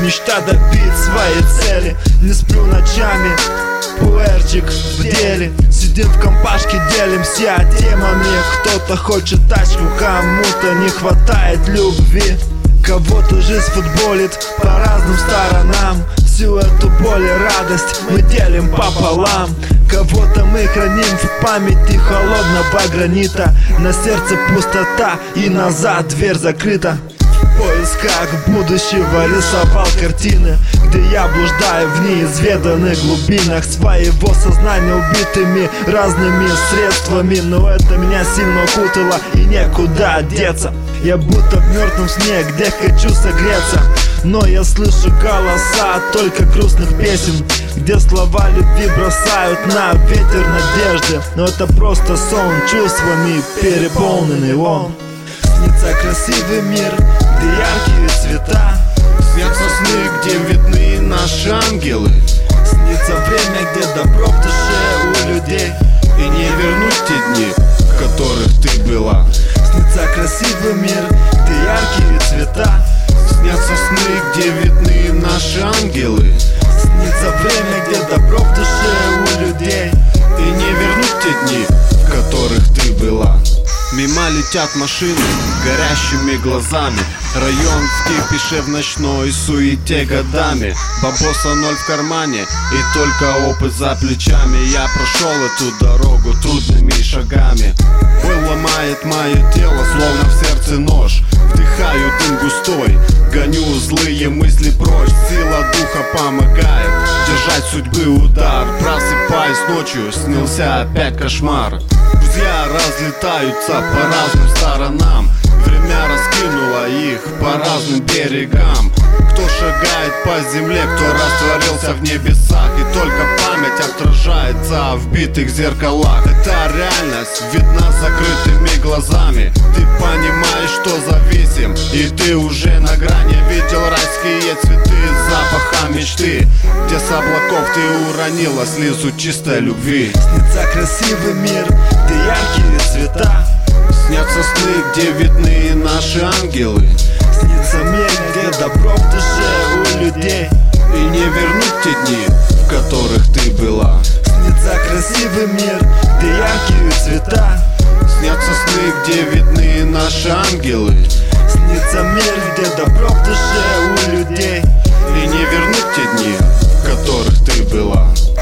мечта добить своей цели. Не сплю ночами, пуэрчик в деле. Сидим в компашке, делимся темами. Кто-то хочет тачку, кому-то не хватает любви. Кого-то жизнь футболит по разным сторонам. Всю эту боль и радость мы делим пополам. Кого-то мы храним в памяти холодного гранита. На сердце пустота и назад дверь закрыта. В поисках будущего рисовал картины, где я блуждаю в неизведанных глубинах своего сознания, убитыми разными средствами. Но это меня сильно укутало и некуда деться. Я будто в мертвом сне, где хочу согреться. Но я слышу голоса только грустных песен, где слова любви бросают на ветер надежды. Но это просто сон, чувствами переполненный он. Снится красивый мир, где яркие цвета. Снятся сны, где видны наши ангелы. Снится время, где добро в душе у людей. И не вернуть те дни, в которых ты была. Снится красивый мир, где яркие цвета. Снятся сны, где видны наши ангелы. Снится время, где добро в душе у людей. И не вернуть те дни, в которых ты была. Мимо летят машины горящими глазами. Район в кипише, в ночной суете годами. Бабоса ноль в кармане и только опыт за плечами. Я прошел эту дорогу трудными шагами. Боль ломает мое тело, словно в сердце нож. Вдыхаю дым густой, гоню злые мысли прочь. Сила духа помогает держать судьбы удар. Просыпаюсь ночью, снился опять кошмар. Друзья разлетаются по разным сторонам. Время раскинуло их по разным берегам. Кто шагает по земле, кто растворился в небесах. И только память отражается в битых зеркалах. Эта реальность видна закрытыми глазами. Ты понимаешь, что зависим, и ты уже на грани. Видел райские цветы, запаха мечты, где с облаков ты уронила слезу чистой любви. Снится красивый мир, где яркие цвета. Снятся сны, где видны наши ангелы. Снится мир, где добро в душе у людей. И не вернуть те дни, в которых ты была. Снится красивый мир, где яркие цвета. Снятся сны, где видны наши ангелы. Снится мир, где добро в душе у людей. И не вернуть те дни, в которых ты была.